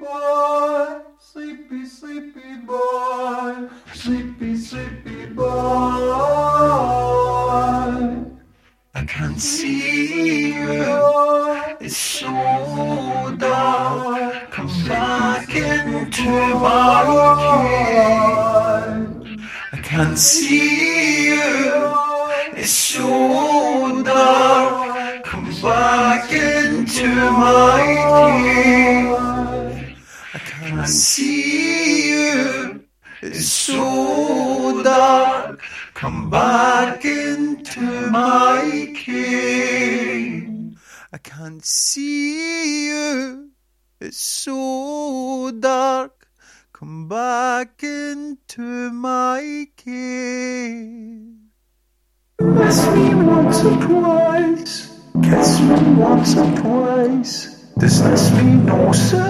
boy, sleepy, sleepy boy, sleepy, sleepy boy. I can't see you, it's so dark. Come back into my cave. I can't see you, it's so dark. Come back into my cave. I can't see you, it's so dark. Come back into my cave. I can't see you, it's so dark. Come back into my cave. Kiss me once or twice, kiss me once or twice. Does this mean no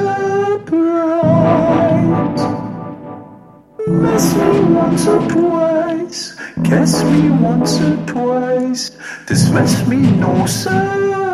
surprise? Kiss me once or twice, kiss me once or twice. Does this mean no surprise?